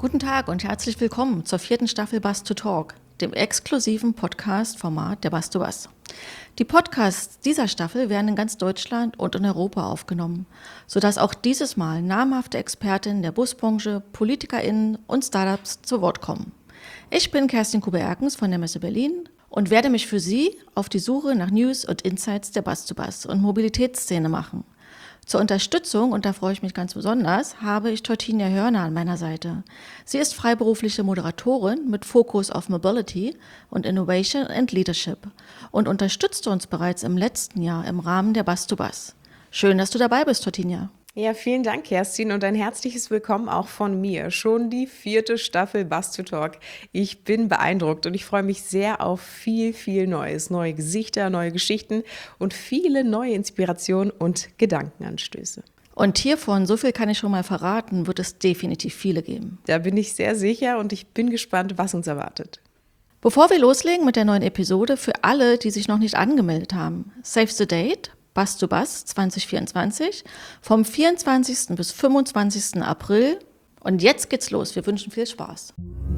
Guten Tag und herzlich willkommen zur 4. Staffel Bus to Talk, dem exklusiven Podcast-Format der Bus to Bus. Die Podcasts dieser Staffel werden in ganz Deutschland und in Europa aufgenommen, sodass auch dieses Mal namhafte Expertinnen der Busbranche, PolitikerInnen und Startups zu Wort kommen. Ich bin Kerstin Kube-Erkens von der Messe Berlin und werde mich für Sie auf die Suche nach News und Insights der Bus to Bus und Mobilitätsszene machen. Zur Unterstützung, und da freue ich mich ganz besonders, habe ich Teutinia Hörner an meiner Seite. Sie ist freiberufliche Moderatorin mit Fokus auf Mobility und Innovation and Leadership und unterstützte uns bereits im letzten Jahr im Rahmen der Bus to Bus. Schön, dass du dabei bist, Teutinia. Ja, vielen Dank, Kerstin, und ein herzliches Willkommen auch von mir. Schon die 4. Staffel Bus to Talk. Ich bin beeindruckt und ich freue mich sehr auf viel, viel Neues. Neue Gesichter, neue Geschichten und viele neue Inspirationen und Gedankenanstöße. Und hiervon, so viel kann ich schon mal verraten, wird es definitiv viele geben. Da bin ich sehr sicher und ich bin gespannt, was uns erwartet. Bevor wir loslegen mit der neuen Episode, für alle, die sich noch nicht angemeldet haben, save the date. Bus to Bus 2024 vom 24. bis 25. April. Und jetzt geht's los. Wir wünschen viel Spaß.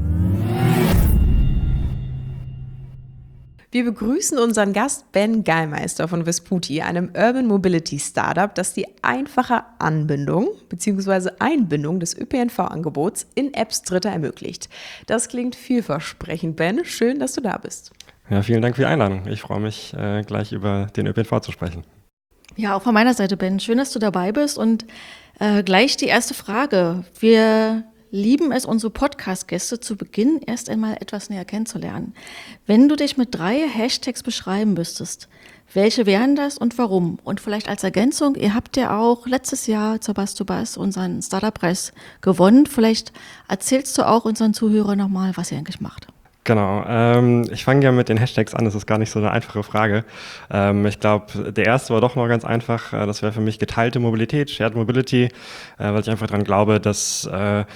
Wir begrüßen unseren Gast Ben Geimeister von Vesputi, einem Urban Mobility Startup, das die einfache Anbindung bzw. Einbindung des ÖPNV-Angebots in Apps Dritter ermöglicht. Das klingt vielversprechend, Ben. Schön, dass du da bist. Ja, vielen Dank für die Einladung. Ich freue mich, gleich über den ÖPNV zu sprechen. Ja, auch von meiner Seite, Ben. Schön, dass du dabei bist. Und gleich die erste Frage. Wir lieben es, unsere Podcast-Gäste zu Beginn erst einmal etwas näher kennenzulernen. Wenn du dich mit 3 Hashtags beschreiben müsstest, welche wären das und warum? Und vielleicht als Ergänzung, ihr habt ja auch letztes Jahr zur Bus to Bus unseren Startup-Preis gewonnen. Vielleicht erzählst du auch unseren Zuhörern nochmal, was ihr eigentlich macht. Genau, ich fange ja mit den Hashtags an, das ist gar nicht so eine einfache Frage. Ich glaube, der erste war doch noch ganz einfach, das wäre für mich geteilte Mobilität, Shared Mobility, weil ich einfach daran glaube, dass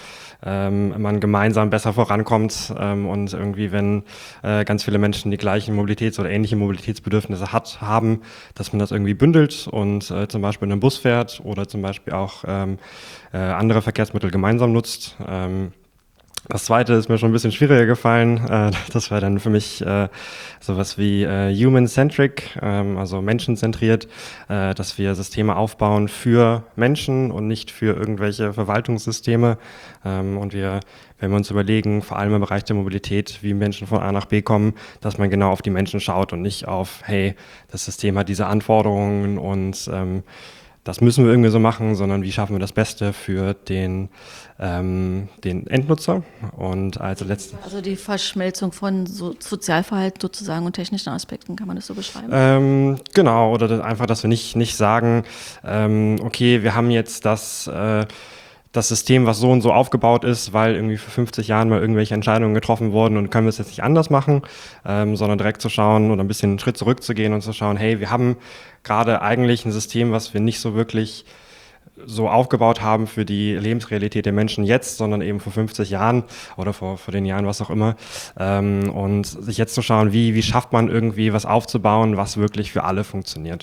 man gemeinsam besser vorankommt und irgendwie, wenn ganz viele Menschen die gleichen oder ähnliche Mobilitätsbedürfnisse haben, dass man das irgendwie bündelt und zum Beispiel in einem Bus fährt oder zum Beispiel auch andere Verkehrsmittel gemeinsam nutzt. Das zweite ist mir schon ein bisschen schwieriger gefallen. Das war dann für mich sowas wie human-centric, also menschenzentriert, dass wir Systeme aufbauen für Menschen und nicht für irgendwelche Verwaltungssysteme. Und wenn wir uns überlegen, vor allem im Bereich der Mobilität, wie Menschen von A nach B kommen, dass man genau auf die Menschen schaut und nicht auf, hey, das System hat diese Anforderungen und das müssen wir irgendwie so machen, sondern wie schaffen wir das Beste für den Endnutzer. Und als letztes. Also die Verschmelzung von Sozialverhalten sozusagen und technischen Aspekten, kann man das so beschreiben? Genau, oder einfach, dass wir nicht sagen, okay, wir haben jetzt das System, was so und so aufgebaut ist, weil irgendwie vor 50 Jahren mal irgendwelche Entscheidungen getroffen wurden und können wir es jetzt nicht anders machen, sondern direkt zu schauen oder ein bisschen einen Schritt zurückzugehen und zu schauen, hey, wir haben gerade eigentlich ein System, was wir nicht so wirklich so aufgebaut haben für die Lebensrealität der Menschen jetzt, sondern eben vor 50 Jahren oder vor den Jahren, was auch immer. Und sich jetzt zu schauen, wie schafft man irgendwie was aufzubauen, was wirklich für alle funktioniert.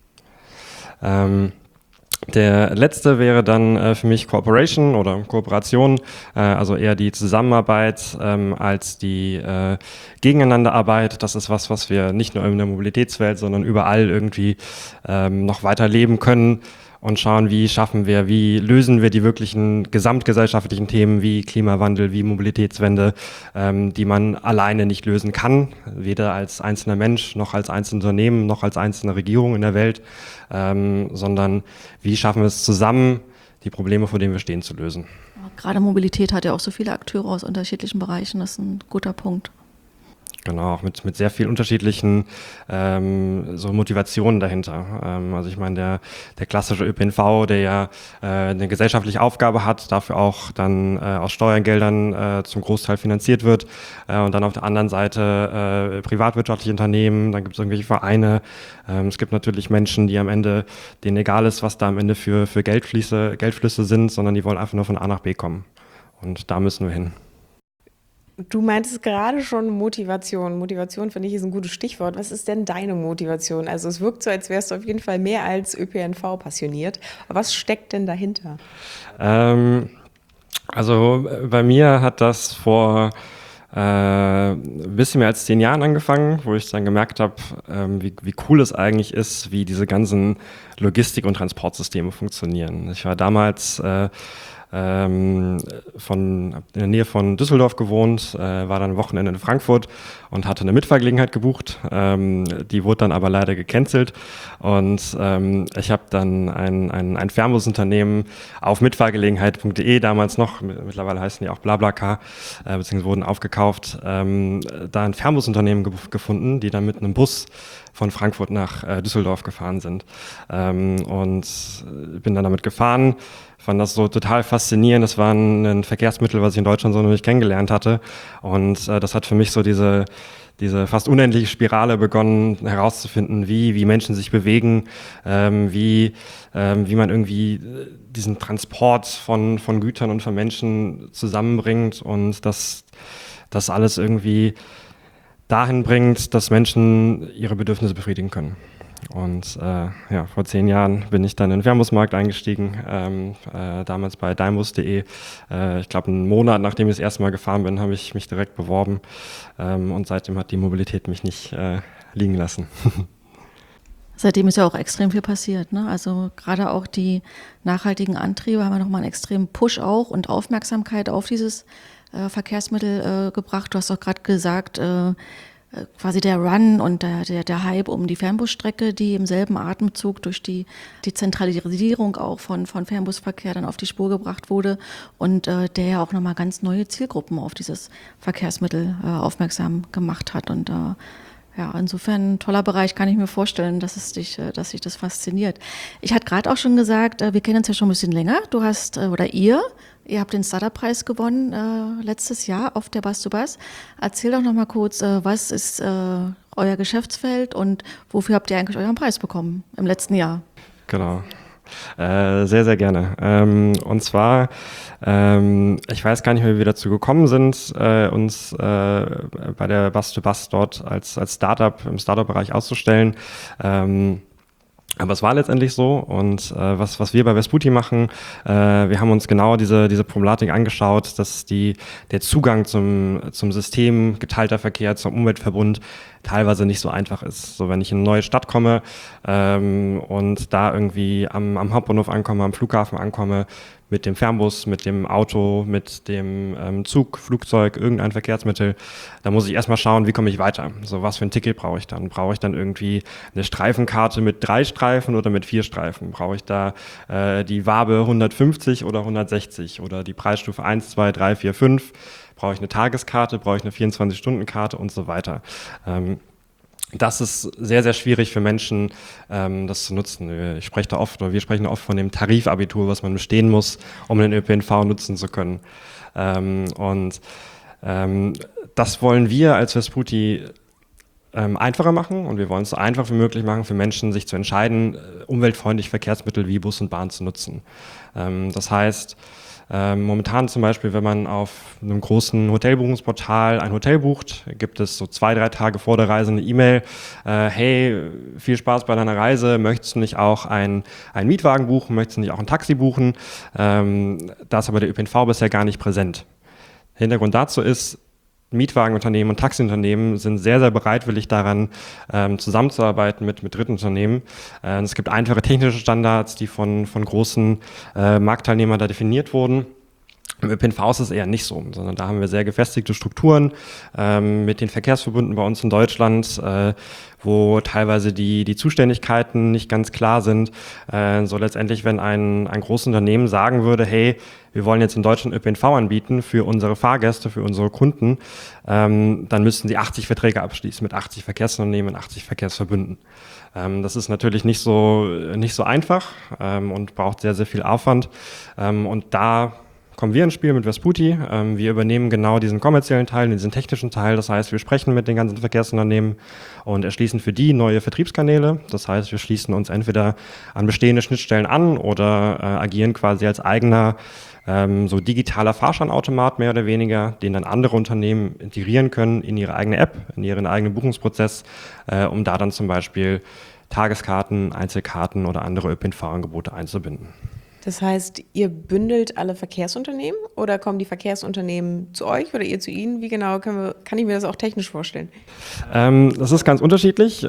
Der letzte wäre dann für mich Cooperation oder Kooperation, also eher die Zusammenarbeit als die Gegeneinanderarbeit. Das ist was wir nicht nur in der Mobilitätswelt, sondern überall irgendwie noch weiter leben können und schauen, wie lösen wir die wirklichen gesamtgesellschaftlichen Themen wie Klimawandel, wie Mobilitätswende, die man alleine nicht lösen kann, weder als einzelner Mensch, noch als einzelnes Unternehmen, noch als einzelne Regierung in der Welt, sondern wie schaffen wir es zusammen, die Probleme, vor denen wir stehen, zu lösen. Gerade Mobilität hat ja auch so viele Akteure aus unterschiedlichen Bereichen, das ist ein guter Punkt. Genau, auch mit sehr vielen unterschiedlichen so Motivationen dahinter. Also ich meine, der klassische ÖPNV, der ja eine gesellschaftliche Aufgabe hat, dafür auch dann aus Steuergeldern zum Großteil finanziert wird. Und dann auf der anderen Seite privatwirtschaftliche Unternehmen, dann gibt es irgendwelche Vereine. Es gibt natürlich Menschen, die am Ende, denen egal ist, was da am Ende für Geldflüsse sind, sondern die wollen einfach nur von A nach B kommen. Und da müssen wir hin. Du meintest gerade schon Motivation. Motivation, finde ich, ist ein gutes Stichwort. Was ist denn deine Motivation? Also es wirkt so, als wärst du auf jeden Fall mehr als ÖPNV passioniert. Aber was steckt denn dahinter? Also bei mir hat das vor ein bisschen mehr als 10 Jahren angefangen, wo ich dann gemerkt habe, wie cool es eigentlich ist, wie diese ganzen Logistik- und Transportsysteme funktionieren. Ich war damals in der Nähe von Düsseldorf gewohnt, war dann ein Wochenende in Frankfurt und hatte eine Mitfahrgelegenheit gebucht. Die wurde dann aber leider gecancelt und ich habe dann ein Fernbusunternehmen auf mitfahrgelegenheit.de damals noch, mittlerweile heißen die auch BlaBlaCar, beziehungsweise wurden aufgekauft, da ein Fernbusunternehmen gefunden, die dann mit einem Bus von Frankfurt nach Düsseldorf gefahren sind und bin dann damit gefahren. Fand das so total faszinierend. Das war ein Verkehrsmittel, was ich in Deutschland so noch nicht kennengelernt hatte. Und das hat für mich so diese fast unendliche Spirale begonnen, herauszufinden, wie Menschen sich bewegen, wie man irgendwie diesen Transport von Gütern und von Menschen zusammenbringt und das alles irgendwie dahin bringt, dass Menschen ihre Bedürfnisse befriedigen können. Und vor 10 Jahren bin ich dann in den Fernbusmarkt eingestiegen, damals bei daimos.de. Ich glaube, einen Monat, nachdem ich das erste Mal gefahren bin, habe ich mich direkt beworben. Und seitdem hat die Mobilität mich nicht liegen lassen. Seitdem ist ja auch extrem viel passiert, ne? Also gerade auch die nachhaltigen Antriebe haben ja nochmal einen extremen Push auch und Aufmerksamkeit auf dieses Verkehrsmittel gebracht. Du hast auch gerade gesagt, quasi der Run und der Hype um die Fernbusstrecke, die im selben Atemzug durch die Zentralisierung auch von Fernbusverkehr dann auf die Spur gebracht wurde und der ja auch nochmal ganz neue Zielgruppen auf dieses Verkehrsmittel aufmerksam gemacht hat. Und insofern ein toller Bereich, kann ich mir vorstellen, dass sich das fasziniert. Ich hatte gerade auch schon gesagt, wir kennen uns ja schon ein bisschen länger. Du hast, ihr habt den Startup-Preis gewonnen letztes Jahr auf der Bus2Bus. Erzähl doch noch mal kurz, was ist euer Geschäftsfeld und wofür habt ihr eigentlich euren Preis bekommen im letzten Jahr? Genau. Sehr, sehr gerne. Und zwar, ich weiß gar nicht mehr, wie wir dazu gekommen sind, uns bei der Bus2Bus dort als Startup im Startup-Bereich auszustellen. Aber es war letztendlich so und was wir bei Vesputi machen, wir haben uns genau diese Problematik angeschaut, dass der Zugang zum System geteilter Verkehr, zum Umweltverbund teilweise nicht so einfach ist. So, wenn ich in eine neue Stadt komme und da irgendwie am Hauptbahnhof ankomme, am Flughafen ankomme, mit dem Fernbus, mit dem Auto, mit dem Zug, Flugzeug, irgendein Verkehrsmittel, da muss ich erstmal schauen, wie komme ich weiter. So, was für ein Ticket brauche ich dann? Brauche ich dann irgendwie eine Streifenkarte mit 3 Streifen oder mit 4 Streifen? Brauche ich da die Wabe 150 oder 160 oder die Preisstufe 1, 2, 3, 4, 5? Brauche ich eine Tageskarte? Brauche ich eine 24-Stunden-Karte und so weiter? Das ist sehr, sehr schwierig für Menschen, das zu nutzen. Wir sprechen da oft von dem Tarifabitur, was man bestehen muss, um den ÖPNV nutzen zu können. Das wollen wir als Vesputi einfacher machen und wir wollen es so einfach wie möglich machen für Menschen, sich zu entscheiden, umweltfreundliche Verkehrsmittel wie Bus und Bahn zu nutzen. Das heißt, momentan zum Beispiel, wenn man auf einem großen Hotelbuchungsportal ein Hotel bucht, gibt es so 2-3 Tage vor der Reise eine E-Mail, hey, viel Spaß bei deiner Reise, möchtest du nicht auch einen Mietwagen buchen, möchtest du nicht auch ein Taxi buchen? Da ist aber der ÖPNV bisher gar nicht präsent. Hintergrund dazu ist, Mietwagenunternehmen und Taxiunternehmen sind sehr, sehr bereitwillig daran, zusammenzuarbeiten mit Drittunternehmen. Es gibt einfache technische Standards, die von großen Marktteilnehmern da definiert wurden. Im ÖPNV ist es eher nicht so, sondern da haben wir sehr gefestigte Strukturen mit den Verkehrsverbünden bei uns in Deutschland, wo teilweise die Zuständigkeiten nicht ganz klar sind. So letztendlich, wenn ein großes Unternehmen sagen würde, hey, wir wollen jetzt in Deutschland ÖPNV anbieten für unsere Fahrgäste, für unsere Kunden, dann müssten sie 80 Verträge abschließen mit 80 Verkehrsunternehmen und 80 Verkehrsverbünden. Das ist natürlich nicht so einfach und braucht sehr, sehr viel Aufwand. Und da kommen wir ins Spiel mit Vesputi. Wir übernehmen genau diesen kommerziellen Teil, diesen technischen Teil. Das heißt, wir sprechen mit den ganzen Verkehrsunternehmen und erschließen für die neue Vertriebskanäle. Das heißt, wir schließen uns entweder an bestehende Schnittstellen an oder agieren quasi als eigener so digitaler Fahrscheinautomat mehr oder weniger, den dann andere Unternehmen integrieren können in ihre eigene App, in ihren eigenen Buchungsprozess, um da dann zum Beispiel Tageskarten, Einzelkarten oder andere ÖPNV-Angebote einzubinden. Das heißt, ihr bündelt alle Verkehrsunternehmen oder kommen die Verkehrsunternehmen zu euch oder ihr zu ihnen? Wie genau kann ich mir das auch technisch vorstellen? Das ist ganz unterschiedlich.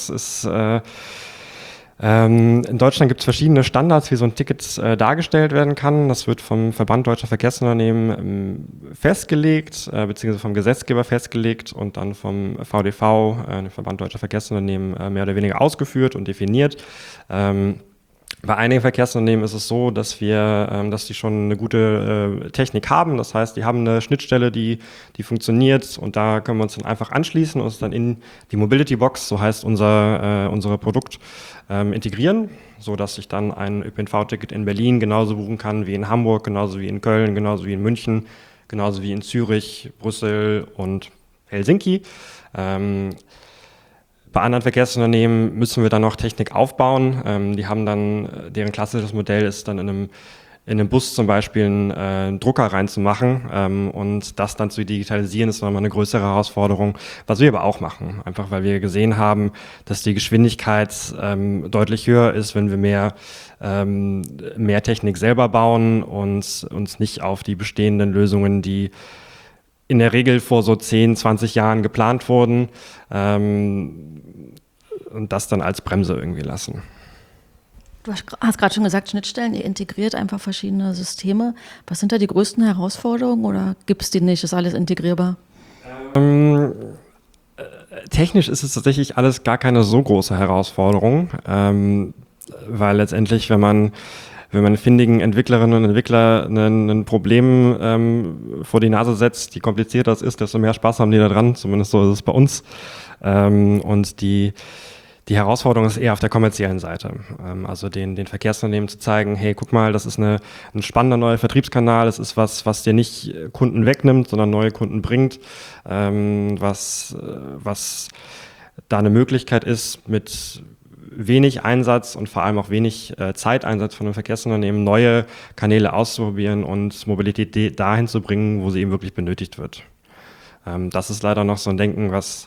In Deutschland gibt es verschiedene Standards, wie so ein Ticket dargestellt werden kann. Das wird vom Verband Deutscher Verkehrsunternehmen festgelegt, beziehungsweise vom Gesetzgeber festgelegt und dann vom VDV, dem Verband Deutscher Verkehrsunternehmen, mehr oder weniger ausgeführt und definiert. Bei einigen Verkehrsunternehmen ist es so, dass die schon eine gute Technik haben. Das heißt, die haben eine Schnittstelle, die funktioniert und da können wir uns dann einfach anschließen und uns dann in die Mobility Box, so heißt unser Produkt, integrieren, so dass ich dann ein ÖPNV-Ticket in Berlin genauso buchen kann wie in Hamburg, genauso wie in Köln, genauso wie in München, genauso wie in Zürich, Brüssel und Helsinki. Bei anderen Verkehrsunternehmen müssen wir dann noch Technik aufbauen. Die haben dann, deren klassisches Modell ist dann in einem Bus zum Beispiel einen Drucker reinzumachen und das dann zu digitalisieren, ist nochmal eine größere Herausforderung, was wir aber auch machen. Einfach weil wir gesehen haben, dass die Geschwindigkeit deutlich höher ist, wenn wir mehr Technik selber bauen und uns nicht auf die bestehenden Lösungen, die in der Regel vor so 10, 20 Jahren geplant wurden, und das dann als Bremse irgendwie lassen. Du hast gerade schon gesagt, Schnittstellen, ihr integriert einfach verschiedene Systeme. Was sind da die größten Herausforderungen oder gibt es die nicht? Ist alles integrierbar? Technisch ist es tatsächlich alles gar keine so große Herausforderung, weil letztendlich, wenn man findigen Entwicklerinnen und Entwicklern ein Problem vor die Nase setzt, je komplizierter das ist, desto mehr Spaß haben die da dran, zumindest so ist es bei uns. Und die Herausforderung ist eher auf der kommerziellen Seite. Also den Verkehrsunternehmen zu zeigen, hey, guck mal, das ist ein spannender neuer Vertriebskanal, es ist was dir nicht Kunden wegnimmt, sondern neue Kunden bringt, was da eine Möglichkeit ist, mit wenig Einsatz und vor allem auch wenig Zeiteinsatz von einem Verkehrsunternehmen neue Kanäle auszuprobieren und Mobilität dahin zu bringen, wo sie eben wirklich benötigt wird. Das ist leider noch so ein Denken, was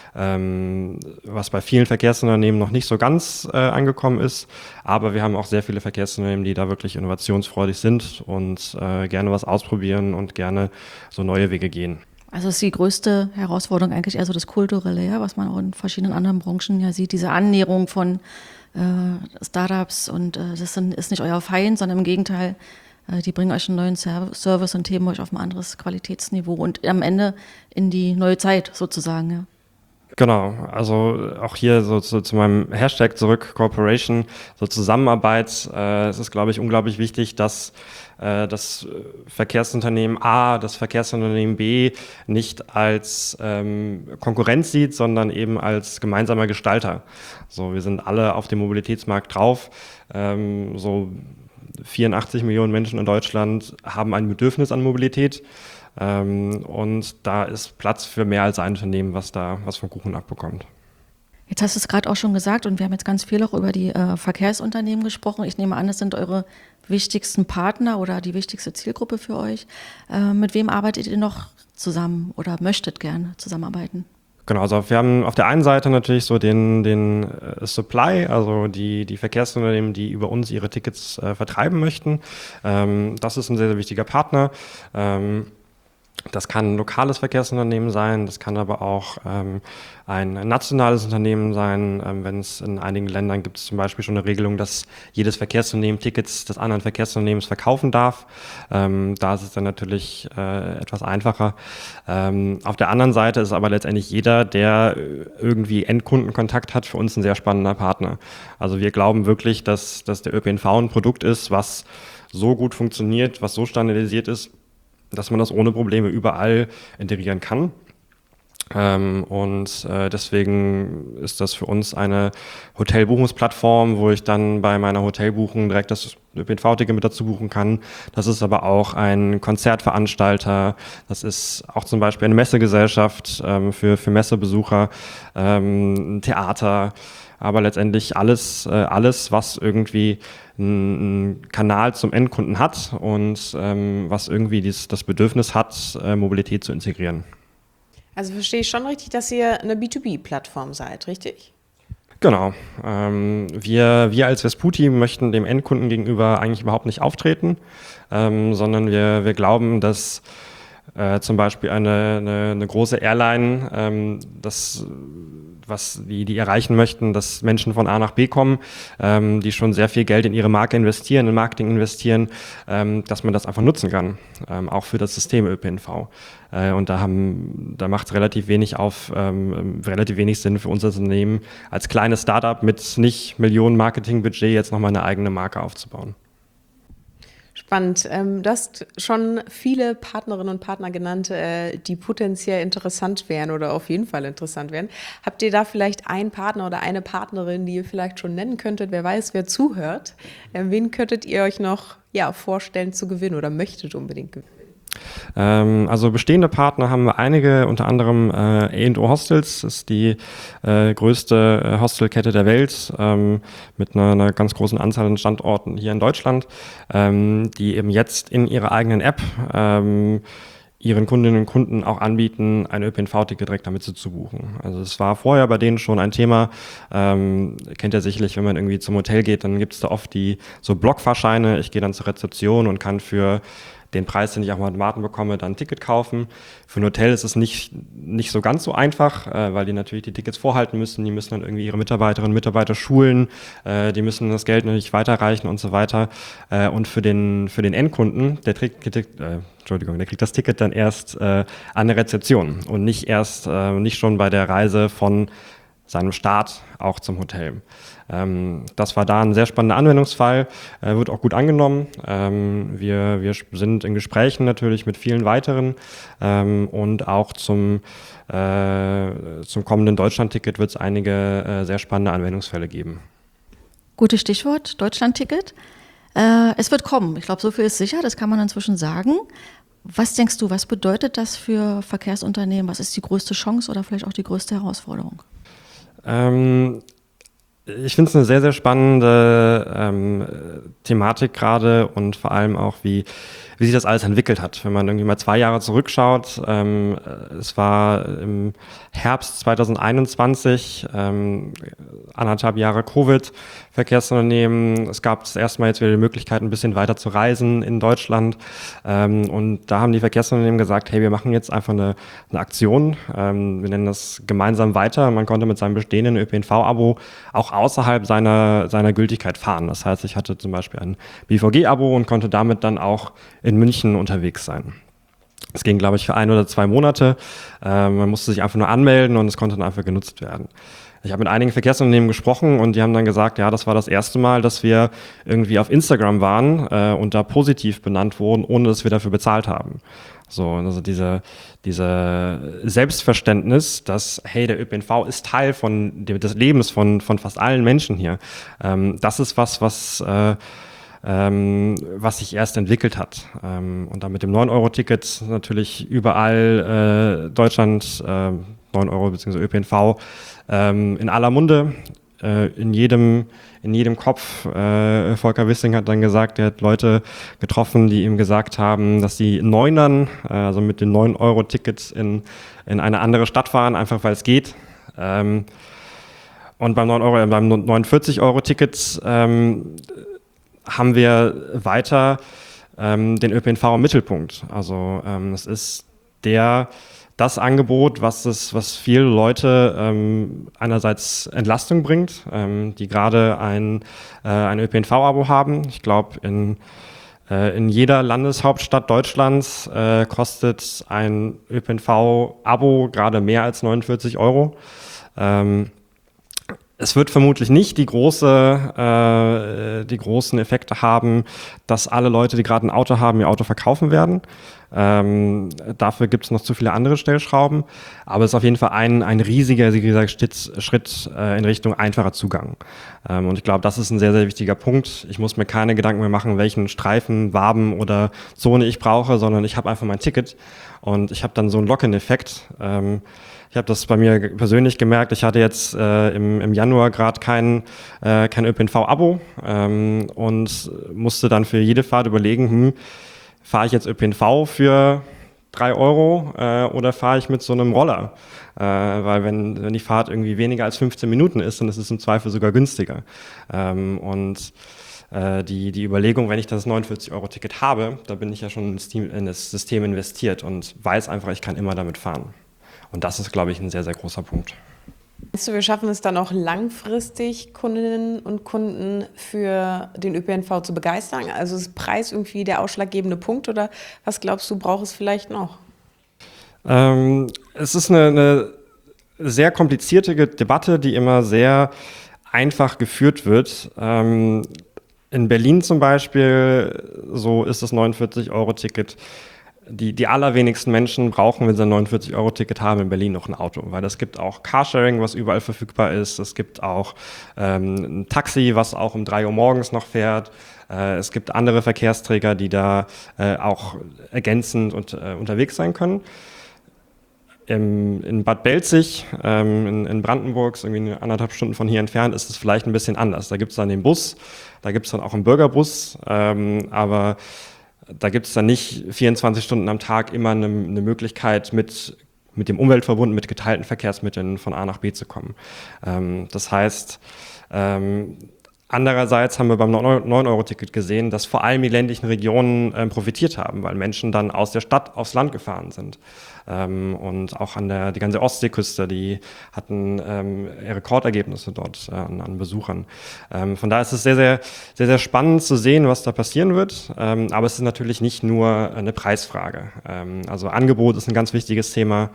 bei vielen Verkehrsunternehmen noch nicht so ganz angekommen ist. Aber wir haben auch sehr viele Verkehrsunternehmen, die da wirklich innovationsfreudig sind und gerne was ausprobieren und gerne so neue Wege gehen. Also ist die größte Herausforderung eigentlich eher so das Kulturelle, ja, was man auch in verschiedenen anderen Branchen ja sieht, diese Annäherung von Startups und das ist nicht euer Feind, sondern im Gegenteil, die bringen euch einen neuen Service und heben euch auf ein anderes Qualitätsniveau und am Ende in die neue Zeit sozusagen, ja. Genau, also auch hier so zu meinem Hashtag zurück, Cooperation, so Zusammenarbeit. Es ist, glaube ich, unglaublich wichtig, dass das Verkehrsunternehmen A, das Verkehrsunternehmen B nicht als Konkurrenz sieht, sondern eben als gemeinsamer Gestalter. So, wir sind alle auf dem Mobilitätsmarkt drauf. So 84 Millionen Menschen in Deutschland haben ein Bedürfnis an Mobilität. Und da ist Platz für mehr als ein Unternehmen, was vom Kuchen abbekommt. Jetzt hast du es gerade auch schon gesagt und wir haben jetzt ganz viel auch über die Verkehrsunternehmen gesprochen. Ich nehme an, das sind eure wichtigsten Partner oder die wichtigste Zielgruppe für euch. Mit wem arbeitet ihr noch zusammen oder möchtet gerne zusammenarbeiten? Genau, also wir haben auf der einen Seite natürlich so den Supply, also die Verkehrsunternehmen, die über uns ihre Tickets vertreiben möchten. Das ist ein sehr, sehr wichtiger Partner. Das kann ein lokales Verkehrsunternehmen sein, das kann aber auch ein nationales Unternehmen sein. Wenn es in einigen Ländern gibt es zum Beispiel schon eine Regelung, dass jedes Verkehrsunternehmen Tickets des anderen Verkehrsunternehmens verkaufen darf. Da ist es dann natürlich etwas einfacher. Auf der anderen Seite ist aber letztendlich jeder, der irgendwie Endkundenkontakt hat, für uns ein sehr spannender Partner. Also wir glauben wirklich, dass der ÖPNV ein Produkt ist, was so gut funktioniert, was so standardisiert ist, dass man das ohne Probleme überall integrieren kann. Deswegen ist das für uns eine Hotelbuchungsplattform, wo ich dann bei meiner Hotelbuchung direkt das ÖPNV-Ticket mit dazu buchen kann. Das ist aber auch ein Konzertveranstalter, das ist auch zum Beispiel eine Messegesellschaft für Messebesucher, ein Theater, aber letztendlich alles, was irgendwie einen Kanal zum Endkunden hat und was irgendwie das Bedürfnis hat, Mobilität zu integrieren. Also verstehe ich schon richtig, dass ihr eine B2B-Plattform seid, richtig? Genau. Wir als Vesputi möchten dem Endkunden gegenüber eigentlich überhaupt nicht auftreten, sondern wir glauben, dass zum Beispiel eine große Airline, die erreichen möchten, dass Menschen von A nach B kommen, die schon sehr viel Geld in ihre Marke investieren, in Marketing investieren, dass man das einfach nutzen kann, auch für das System ÖPNV. Und da macht es relativ wenig Sinn für unser Unternehmen, als kleines Startup mit nicht Millionen Marketingbudget jetzt nochmal eine eigene Marke aufzubauen. Spannend. Du hast schon viele Partnerinnen und Partner genannt, die potenziell interessant wären oder auf jeden Fall interessant wären. Habt ihr da vielleicht einen Partner oder eine Partnerin, die ihr vielleicht schon nennen könntet? Wer weiß, wer zuhört. Wen könntet ihr euch noch vorstellen zu gewinnen oder möchtet unbedingt gewinnen? Also bestehende Partner haben wir einige, unter anderem A&O Hostels, das ist die größte Hostelkette der Welt, mit einer ganz großen Anzahl an Standorten hier in Deutschland, die eben jetzt in ihrer eigenen App ihren Kundinnen und Kunden auch anbieten, ein ÖPNV-Ticket direkt damit zu buchen. Also es war vorher bei denen schon ein Thema. Kennt ihr sicherlich, wenn man irgendwie zum Hotel geht, dann gibt es da oft die so Blockfahrscheine. Ich gehe dann zur Rezeption und kann für den Preis, den ich auch mal Automaten bekomme, dann ein Ticket kaufen. Für ein Hotel ist es nicht so ganz so einfach, weil die natürlich die Tickets vorhalten müssen. Die müssen dann irgendwie ihre Mitarbeiterinnen und Mitarbeiter schulen. Die müssen das Geld natürlich weiterreichen und so weiter. Und für den Endkunden, der kriegt das Ticket dann erst an der Rezeption und nicht schon bei der Reise von seinem Start auch zum Hotel. Das war da ein sehr spannender Anwendungsfall, wird auch gut angenommen. Wir sind in Gesprächen natürlich mit vielen weiteren und auch zum kommenden Deutschland-Ticket wird es einige sehr spannende Anwendungsfälle geben. Gutes Stichwort, Deutschland-Ticket. Es wird kommen. Ich glaube, so viel ist sicher, das kann man inzwischen sagen. Was denkst du, was bedeutet das für Verkehrsunternehmen? Was ist die größte Chance oder vielleicht auch die größte Herausforderung? Ich finde es eine sehr, sehr spannende Thematik gerade und vor allem auch, wie sich das alles entwickelt hat. Wenn man irgendwie mal 2 Jahre zurückschaut, es war im Herbst 2021, 1,5 Jahre Covid, Verkehrsunternehmen. Es gab das erste Mal jetzt wieder die Möglichkeit, ein bisschen weiter zu reisen in Deutschland. Und da haben die Verkehrsunternehmen gesagt, hey, wir machen jetzt einfach eine Aktion. Wir nennen das gemeinsam weiter. Man konnte mit seinem bestehenden ÖPNV-Abo auch außerhalb seiner Gültigkeit fahren. Das heißt, ich hatte zum Beispiel ein BVG-Abo und konnte damit dann auch in München unterwegs sein. Es ging, glaube ich, für 1 oder 2 Monate. Man musste sich einfach nur anmelden und es konnte dann einfach genutzt werden. Ich habe mit einigen Verkehrsunternehmen gesprochen und die haben dann gesagt, ja, das war das erste Mal, dass wir irgendwie auf Instagram waren und da positiv benannt wurden, ohne dass wir dafür bezahlt haben. So, also diese Selbstverständnis, dass, hey, der ÖPNV ist Teil des Lebens von fast allen Menschen hier. Das ist was sich erst entwickelt hat. Und dann mit dem 9-Euro-Ticket natürlich überall Deutschland, 9 Euro bzw. ÖPNV in aller Munde, in jedem Kopf. Volker Wissing hat dann gesagt, er hat Leute getroffen, die ihm gesagt haben, dass die Neunern, also mit den 9-Euro-Tickets in eine andere Stadt fahren, einfach weil es geht. Und beim 49-Euro-Ticket haben wir weiter den ÖPNV im Mittelpunkt. Also es ist das Angebot, was viele Leute einerseits Entlastung bringt, die gerade ein ÖPNV-Abo haben. Ich glaube, in jeder Landeshauptstadt Deutschlands kostet ein ÖPNV-Abo gerade mehr als 49 Euro. Es wird vermutlich nicht die großen Effekte haben, dass alle Leute, die gerade ein Auto haben, ihr Auto verkaufen werden. Dafür gibt es noch zu viele andere Stellschrauben. Aber es ist auf jeden Fall ein riesiger, wie gesagt, Schritt in Richtung einfacher Zugang. Und ich glaube, das ist ein sehr, sehr wichtiger Punkt. Ich muss mir keine Gedanken mehr machen, welchen Streifen, Waben oder Zone ich brauche, sondern ich habe einfach mein Ticket und ich habe dann so einen Lock-in-Effekt. Ich habe das bei mir persönlich gemerkt. Ich hatte jetzt im Januar gerade kein ÖPNV-Abo und musste dann für jede Fahrt überlegen, fahre ich jetzt ÖPNV für 3 Euro oder fahre ich mit so einem Roller? Weil wenn die Fahrt irgendwie weniger als 15 Minuten ist, dann ist es im Zweifel sogar günstiger. Die Überlegung, wenn ich das 49-Euro-Ticket habe, da bin ich ja schon in das System investiert und weiß einfach, ich kann immer damit fahren. Und das ist, glaube ich, ein sehr, sehr großer Punkt. Meinst du, wir schaffen es dann auch langfristig, Kundinnen und Kunden für den ÖPNV zu begeistern? Also ist Preis irgendwie der ausschlaggebende Punkt oder was glaubst du, braucht es vielleicht noch? Es ist eine sehr komplizierte Debatte, die immer sehr einfach geführt wird. In Berlin zum Beispiel, so ist das 49-Euro-Ticket. Die allerwenigsten Menschen brauchen, wenn sie ein 49-Euro-Ticket haben, in Berlin noch ein Auto, weil es gibt auch Carsharing, was überall verfügbar ist. Es gibt auch ein Taxi, was auch um 3 Uhr morgens noch fährt. Es gibt andere Verkehrsträger, die da auch ergänzend unterwegs sein können. In Bad Belzig, in Brandenburg, irgendwie 1,5 Stunden von hier entfernt, ist es vielleicht ein bisschen anders. Da gibt es dann den Bus, da gibt es dann auch einen Bürgerbus, aber da gibt es dann nicht 24 Stunden am Tag immer eine Möglichkeit, mit dem Umweltverbund, mit geteilten Verkehrsmitteln von A nach B zu kommen. Das heißt, andererseits haben wir beim 9-Euro-Ticket gesehen, dass vor allem die ländlichen Regionen profitiert haben, weil Menschen dann aus der Stadt aufs Land gefahren sind. Und auch die ganze Ostseeküste, die hatten Rekordergebnisse dort an Besuchern. Von daher ist es sehr, sehr, sehr, sehr spannend zu sehen, was da passieren wird. Aber es ist natürlich nicht nur eine Preisfrage. Also Angebot ist ein ganz wichtiges Thema.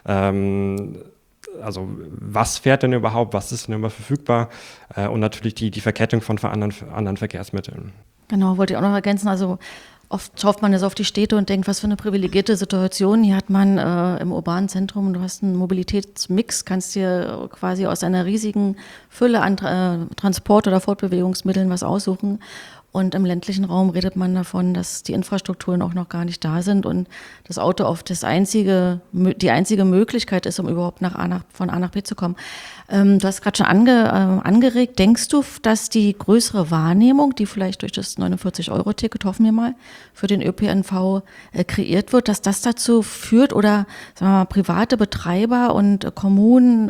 Also was fährt denn überhaupt, was ist denn immer verfügbar und natürlich die Verkettung von anderen Verkehrsmitteln. Genau, wollte ich auch noch ergänzen. Also oft schaut man jetzt auf die Städte und denkt, was für eine privilegierte Situation. Hier hat man im urbanen Zentrum, du hast einen Mobilitätsmix, kannst dir quasi aus einer riesigen Fülle an Transport- oder Fortbewegungsmitteln was aussuchen. Und im ländlichen Raum redet man davon, dass die Infrastrukturen auch noch gar nicht da sind und das Auto oft die einzige Möglichkeit ist, um überhaupt von A nach B zu kommen. Du hast gerade schon angeregt. Denkst du, dass die größere Wahrnehmung, die vielleicht durch das 49-Euro-Ticket, hoffen wir mal, für den ÖPNV kreiert wird, dass das dazu führt oder sagen wir mal, private Betreiber und Kommunen,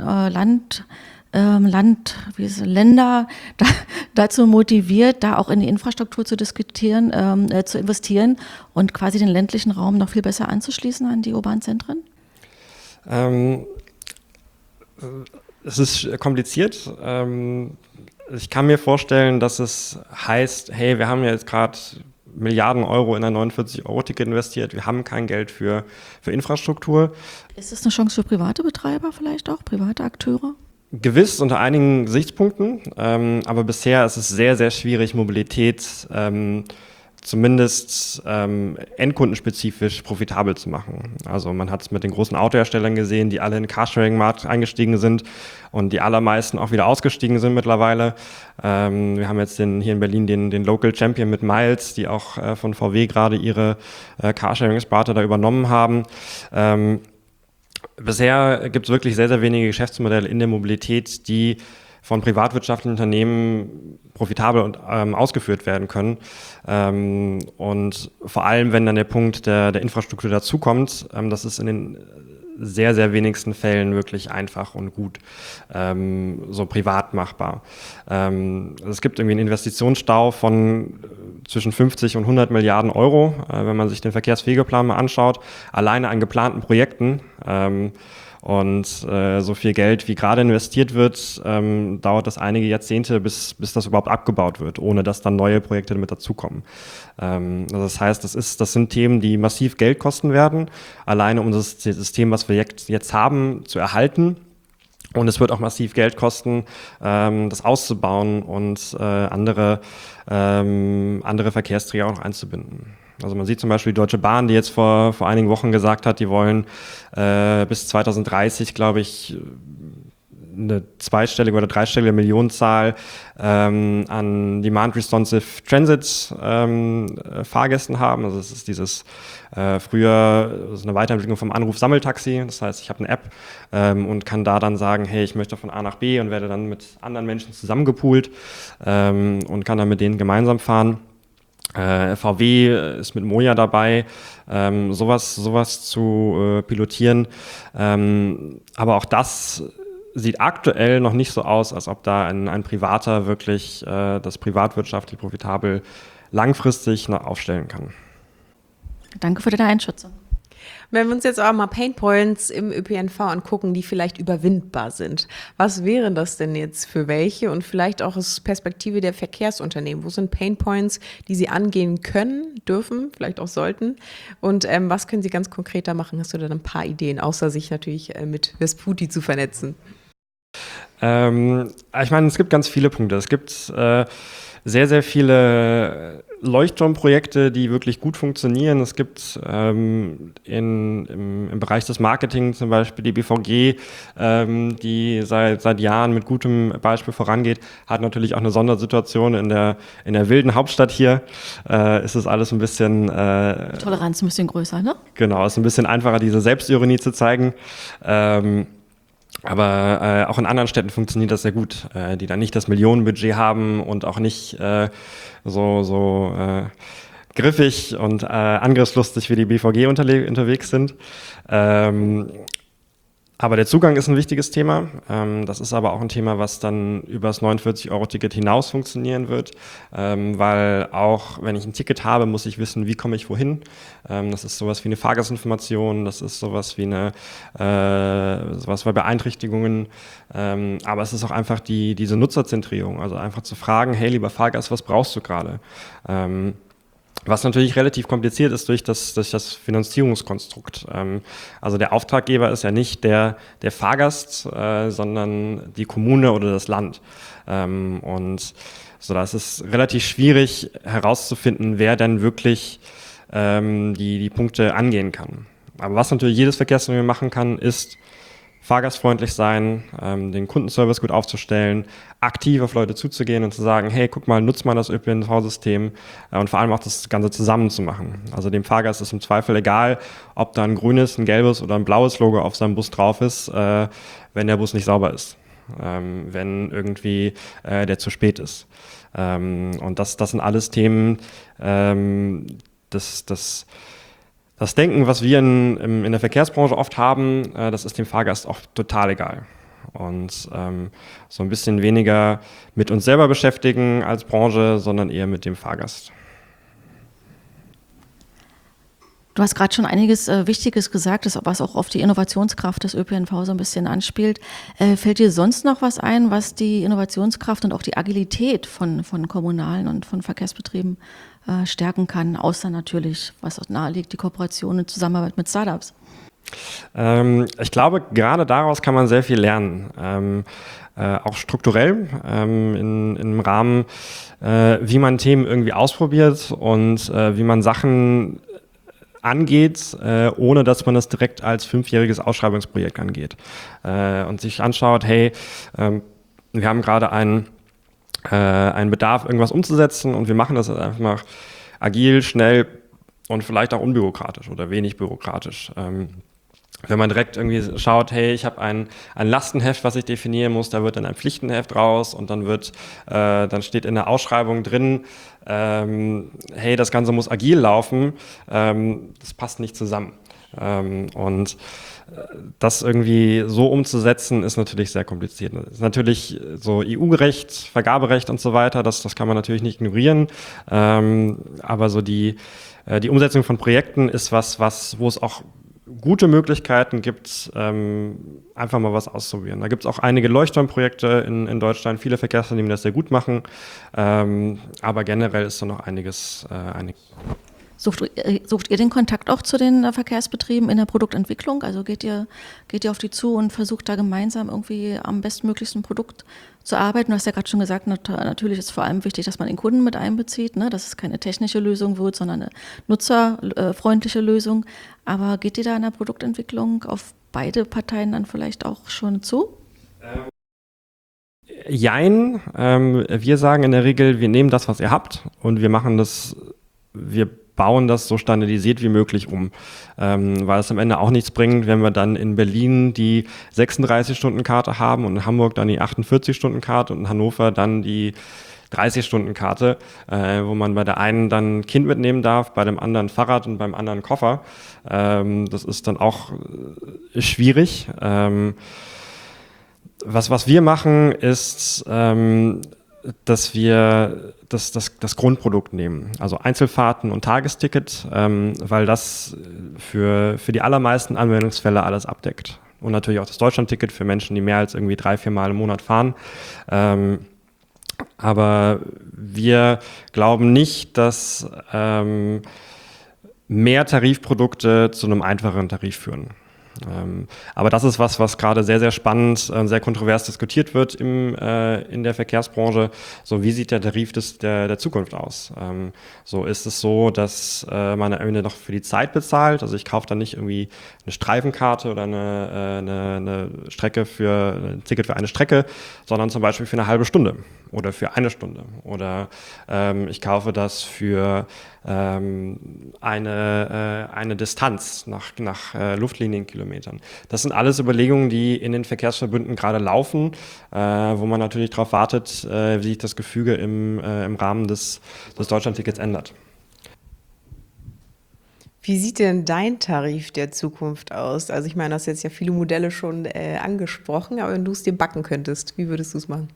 Länder dazu motiviert, da auch in die Infrastruktur zu investieren und quasi den ländlichen Raum noch viel besser anzuschließen an die urbanen Zentren? Es ist kompliziert. Ich kann mir vorstellen, dass es heißt, hey, wir haben ja jetzt gerade Milliarden Euro in ein 49-Euro-Ticket investiert, wir haben kein Geld für Infrastruktur. Ist das eine Chance für private Betreiber vielleicht auch, private Akteure? Gewiss unter einigen Gesichtspunkten, aber bisher ist es sehr, sehr schwierig, Mobilität zumindest endkundenspezifisch profitabel zu machen. Also man hat es mit den großen Autoherstellern gesehen, die alle in den Carsharing-Markt eingestiegen sind und die allermeisten auch wieder ausgestiegen sind mittlerweile. Wir haben jetzt hier in Berlin den Local Champion mit Miles, die auch von VW gerade ihre Carsharing-Sparte da übernommen haben. Bisher gibt es wirklich sehr, sehr wenige Geschäftsmodelle in der Mobilität, die von privatwirtschaftlichen Unternehmen profitabel und ausgeführt werden können. Und vor allem, wenn dann der Punkt der Infrastruktur dazukommt, das ist in den sehr, sehr wenigsten Fällen wirklich einfach und gut so privat machbar. Es gibt irgendwie einen Investitionsstau von zwischen 50 und 100 Milliarden Euro, wenn man sich den Verkehrswegeplan mal anschaut, alleine an geplanten Projekten. Und so viel Geld, wie gerade investiert wird, dauert das einige Jahrzehnte, bis das überhaupt abgebaut wird, ohne dass dann neue Projekte mit dazukommen. Also das heißt, das sind Themen, die massiv Geld kosten werden, alleine um das System, was wir jetzt haben, zu erhalten. Und es wird auch massiv Geld kosten, das auszubauen und andere Verkehrsträger auch noch einzubinden. Also man sieht zum Beispiel die Deutsche Bahn, die jetzt vor einigen Wochen gesagt hat, die wollen bis 2030, glaube ich, eine zweistellige oder dreistellige Millionenzahl an Demand-Responsive Transit Fahrgästen haben. Also es ist dieses früher so eine Weiterentwicklung vom Anruf-Sammeltaxi. Das heißt, ich habe eine App und kann da dann sagen, hey, ich möchte von A nach B und werde dann mit anderen Menschen zusammengepoolt und kann dann mit denen gemeinsam fahren. VW ist mit Moja dabei, sowas zu pilotieren. Aber auch das sieht aktuell noch nicht so aus, als ob da ein Privater wirklich das privatwirtschaftlich profitabel langfristig noch aufstellen kann. Danke für deine Einschätzung. Wenn wir uns jetzt auch mal Painpoints im ÖPNV angucken, die vielleicht überwindbar sind, was wären das denn jetzt für welche und vielleicht auch aus Perspektive der Verkehrsunternehmen? Wo sind Painpoints, die sie angehen können, dürfen, vielleicht auch sollten? Und was können sie ganz konkret da machen? Hast du da ein paar Ideen, außer sich natürlich mit Vesputi zu vernetzen? Ich meine, es gibt ganz viele Punkte. Es gibt sehr, sehr viele Leuchtturmprojekte, die wirklich gut funktionieren. Es gibt im Bereich des Marketing zum Beispiel die BVG, die seit Jahren mit gutem Beispiel vorangeht, hat natürlich auch eine Sondersituation in der wilden Hauptstadt hier. Ist es alles ein bisschen Toleranz ein bisschen größer, ne? Genau, ist ein bisschen einfacher, diese Selbstironie zu zeigen. Aber auch in anderen Städten funktioniert das sehr gut, die dann nicht das Millionenbudget haben und auch nicht so griffig und angriffslustig wie die BVG unterwegs sind. Aber der Zugang ist ein wichtiges Thema. Das ist aber auch ein Thema, was dann über das 49-Euro-Ticket hinaus funktionieren wird, weil auch wenn ich ein Ticket habe, muss ich wissen, wie komme ich wohin. Das ist sowas wie eine Fahrgastinformation, das ist sowas wie sowas bei Beeinträchtigungen. Aber es ist auch einfach diese Nutzerzentrierung, also einfach zu fragen, hey, lieber Fahrgast, was brauchst du gerade? Was natürlich relativ kompliziert ist durch das Finanzierungskonstrukt. Also der Auftraggeber ist ja nicht der Fahrgast, sondern die Kommune oder das Land. Und so, da ist es relativ schwierig herauszufinden, wer denn wirklich die Punkte angehen kann. Aber was natürlich jedes Verkehrsunternehmen machen kann, ist fahrgastfreundlich sein, den Kundenservice gut aufzustellen, aktiv auf Leute zuzugehen und zu sagen, hey, guck mal, nutz mal das ÖPNV-System und vor allem auch das Ganze zusammen zu machen. Also dem Fahrgast ist im Zweifel egal, ob da ein grünes, ein gelbes oder ein blaues Logo auf seinem Bus drauf ist, wenn der Bus nicht sauber ist, wenn irgendwie der zu spät ist. Und das sind alles Themen, das Denken, was wir in der Verkehrsbranche oft haben, das ist dem Fahrgast auch total egal. Und so ein bisschen weniger mit uns selber beschäftigen als Branche, sondern eher mit dem Fahrgast. Du hast gerade schon einiges Wichtiges gesagt, was auch auf die Innovationskraft des ÖPNV so ein bisschen anspielt. Fällt dir sonst noch was ein, was die Innovationskraft und auch die Agilität von kommunalen und von Verkehrsbetrieben stärken kann, außer natürlich, was auch nahe liegt, die Kooperation und Zusammenarbeit mit Startups? Ich glaube, gerade daraus kann man sehr viel lernen. Auch strukturell im Rahmen, wie man Themen irgendwie ausprobiert und wie man Sachen angeht, ohne dass man das direkt als 5-jähriges Ausschreibungsprojekt angeht. Und sich anschaut, hey, wir haben gerade einen Bedarf, irgendwas umzusetzen und wir machen das einfach mal agil, schnell und vielleicht auch unbürokratisch oder wenig bürokratisch. Wenn man direkt irgendwie schaut, hey, ich habe ein Lastenheft, was ich definieren muss, da wird dann ein Pflichtenheft raus und dann steht in der Ausschreibung drin, hey, das Ganze muss agil laufen, das passt nicht zusammen. Und das irgendwie so umzusetzen, ist natürlich sehr kompliziert. Das ist natürlich so EU-Recht, Vergaberecht und so weiter, das kann man natürlich nicht ignorieren. Aber so die Umsetzung von Projekten ist wo es auch gute Möglichkeiten gibt, einfach mal was auszuprobieren. Da gibt es auch einige Leuchtturmprojekte in Deutschland, viele Verkehrsunternehmen, die das sehr gut machen. Aber generell ist da noch einiges. Sucht ihr den Kontakt auch zu den Verkehrsbetrieben in der Produktentwicklung? Also geht ihr auf die zu und versucht da gemeinsam irgendwie am bestmöglichsten Produkt zu arbeiten? Du hast ja gerade schon gesagt, natürlich ist vor allem wichtig, dass man den Kunden mit einbezieht, ne? Dass es keine technische Lösung wird, sondern eine nutzerfreundliche Lösung. Aber geht ihr da in der Produktentwicklung auf beide Parteien dann vielleicht auch schon zu? Jein. Wir sagen in der Regel, wir nehmen das, was ihr habt und wir bauen das so standardisiert wie möglich um, weil es am Ende auch nichts bringt, wenn wir dann in Berlin die 36-Stunden-Karte haben und in Hamburg dann die 48-Stunden-Karte und in Hannover dann die 30-Stunden-Karte, wo man bei der einen dann ein Kind mitnehmen darf, bei dem anderen Fahrrad und beim anderen Koffer. Das ist dann auch schwierig. Was wir machen, ist, dass wir das Grundprodukt nehmen, also Einzelfahrten und Tagesticket, weil das für die allermeisten Anwendungsfälle alles abdeckt. Und natürlich auch das Deutschlandticket für Menschen, die mehr als irgendwie 3-4 Mal im Monat fahren. Aber wir glauben nicht, dass mehr Tarifprodukte zu einem einfacheren Tarif führen. Aber das ist was gerade sehr, sehr spannend und sehr kontrovers diskutiert wird in der Verkehrsbranche. So, wie sieht der Tarif der Zukunft aus? So ist es so, dass man am Ende noch für die Zeit bezahlt. Also ich kaufe dann nicht irgendwie eine Streifenkarte oder eine Strecke ein Ticket für eine Strecke, sondern zum Beispiel für eine halbe Stunde oder für eine Stunde. Oder ich kaufe das für eine Distanz nach Luftlinienkilometern. Das sind alles Überlegungen, die in den Verkehrsverbünden gerade laufen, wo man natürlich darauf wartet, wie sich das Gefüge im Rahmen des Deutschlandtickets ändert. Wie sieht denn dein Tarif der Zukunft aus? Also ich meine, du hast jetzt ja viele Modelle schon angesprochen, aber wenn du es dir backen könntest, wie würdest du es machen?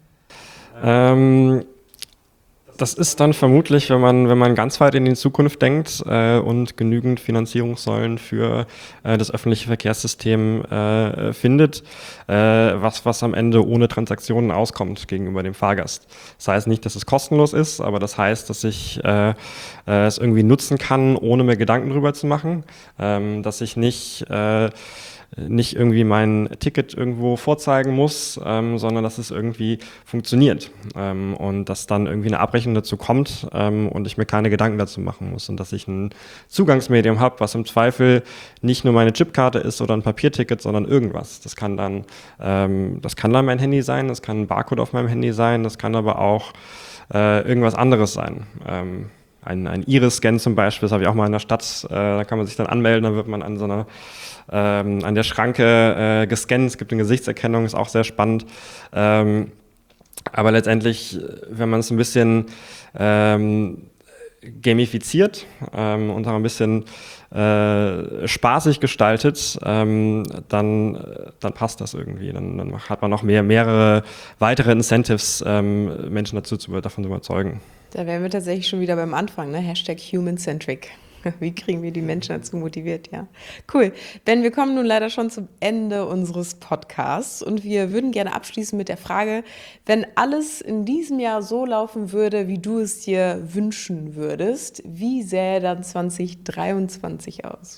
Das ist dann vermutlich, wenn man ganz weit in die Zukunft denkt und genügend Finanzierungssäulen für das öffentliche Verkehrssystem findet, was am Ende ohne Transaktionen auskommt gegenüber dem Fahrgast. Das heißt nicht, dass es kostenlos ist, aber das heißt, dass ich es irgendwie nutzen kann, ohne mir Gedanken drüber zu machen, dass ich nicht irgendwie mein Ticket irgendwo vorzeigen muss, sondern dass es irgendwie funktioniert und dass dann irgendwie eine Abrechnung dazu kommt und ich mir keine Gedanken dazu machen muss und dass ich ein Zugangsmedium habe, was im Zweifel nicht nur meine Chipkarte ist oder ein Papierticket, sondern irgendwas. Das kann dann mein Handy sein, das kann ein Barcode auf meinem Handy sein, das kann aber auch irgendwas anderes sein. Ein Iris-Scan zum Beispiel, das habe ich auch mal in der Stadt, da kann man sich dann anmelden, dann wird man an der Schranke gescannt, es gibt eine Gesichtserkennung, ist auch sehr spannend. Aber letztendlich, wenn man es ein bisschen gamifiziert und auch ein bisschen spaßig gestaltet, dann passt das irgendwie. Dann hat man noch mehrere weitere Incentives, Menschen davon zu überzeugen. Da wären wir tatsächlich schon wieder beim Anfang, ne? #humancentric. Wie kriegen wir die Menschen dazu motiviert, ja. Cool. Ben, wir kommen nun leider schon zum Ende unseres Podcasts und wir würden gerne abschließen mit der Frage, wenn alles in diesem Jahr so laufen würde, wie du es dir wünschen würdest, wie sähe dann 2023 aus?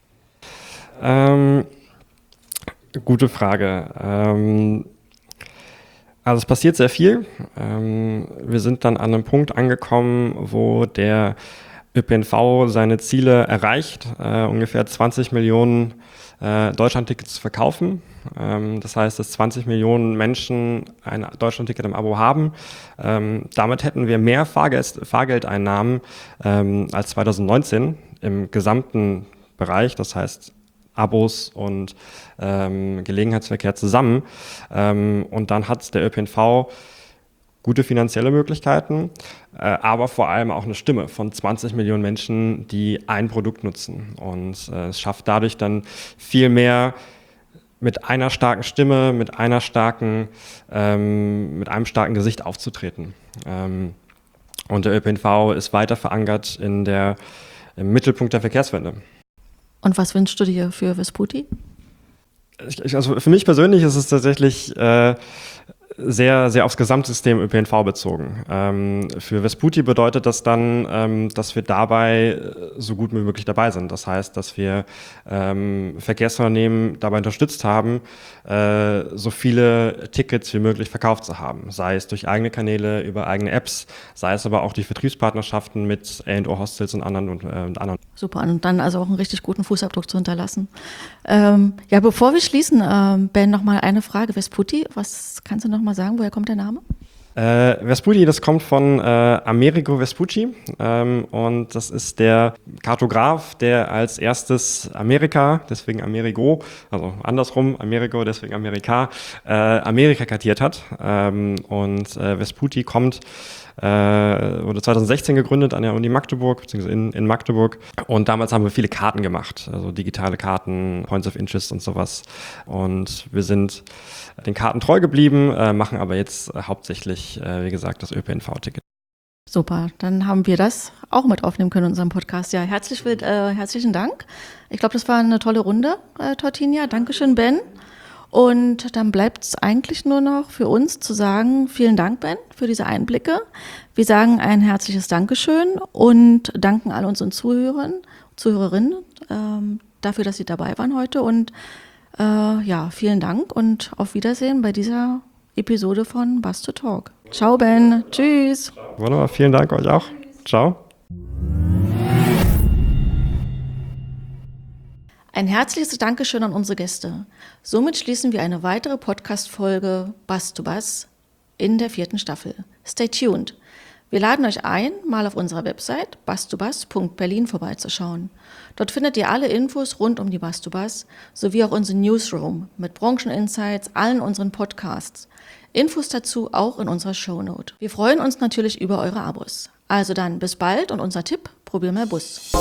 Gute Frage. Also es passiert sehr viel. Wir sind dann an einem Punkt angekommen, wo der ÖPNV seine Ziele erreicht, ungefähr 20 Millionen Deutschlandtickets zu verkaufen. Das heißt, dass 20 Millionen Menschen ein Deutschlandticket im Abo haben. Damit hätten wir mehr Fahrgeldeinnahmen als 2019 im gesamten Bereich, das heißt Abos und Gelegenheitsverkehr zusammen. Und dann hat der ÖPNV gute finanzielle Möglichkeiten, aber vor allem auch eine Stimme von 20 Millionen Menschen, die ein Produkt nutzen. Und es schafft dadurch dann viel mehr mit einer starken Stimme, mit einem starken Gesicht aufzutreten. Und der ÖPNV ist weiter verankert im Mittelpunkt der Verkehrswende. Und was wünschst du dir für Vesputi? Also für mich persönlich ist es tatsächlich sehr, sehr aufs Gesamtsystem ÖPNV bezogen. Für Vesputi bedeutet das dann, dass wir dabei so gut wie möglich dabei sind. Das heißt, dass wir Verkehrsunternehmen dabei unterstützt haben, so viele Tickets wie möglich verkauft zu haben. Sei es durch eigene Kanäle, über eigene Apps, sei es aber auch durch Vertriebspartnerschaften mit A&O Hostels und anderen. Super, und dann also auch einen richtig guten Fußabdruck zu hinterlassen. Ja, bevor wir schließen, Ben, nochmal eine Frage. Vesputi, was kannst du noch mal sagen, woher kommt der Name? Vesputi, das kommt von Amerigo Vespucci und das ist der Kartograf, der als erstes Amerika, deswegen Amerigo, also andersrum, Amerigo, deswegen Amerika kartiert hat. Und Vesputi kommt wurde 2016 gegründet an der Uni Magdeburg, beziehungsweise in Magdeburg. Und damals haben wir viele Karten gemacht, also digitale Karten, Points of Interest und sowas. Und wir sind den Karten treu geblieben, machen aber jetzt hauptsächlich, wie gesagt, das ÖPNV-Ticket. Super, dann haben wir das auch mit aufnehmen können in unserem Podcast. Ja, herzlichen Dank. Ich glaube, das war eine tolle Runde, Tortinia. Dankeschön, Ben. Und dann bleibt es eigentlich nur noch für uns zu sagen, vielen Dank, Ben, für diese Einblicke. Wir sagen ein herzliches Dankeschön und danken all unseren Zuhörerinnen dafür, dass sie dabei waren heute. Und vielen Dank und auf Wiedersehen bei dieser Episode von Bus to Talk. Ciao, Ben. Tschüss. Wunderbar, vielen Dank euch auch. Ciao. Ein herzliches Dankeschön an unsere Gäste. Somit schließen wir eine weitere Podcast-Folge Bus to Bus in der 4. Staffel. Stay tuned. Wir laden euch ein, mal auf unserer Website bus2bus.berlin vorbeizuschauen. Dort findet ihr alle Infos rund um die Bus to Bus sowie auch unseren Newsroom mit Brancheninsights, allen unseren Podcasts. Infos dazu auch in unserer Shownote. Wir freuen uns natürlich über eure Abos. Also dann bis bald und unser Tipp, probier mal Bus.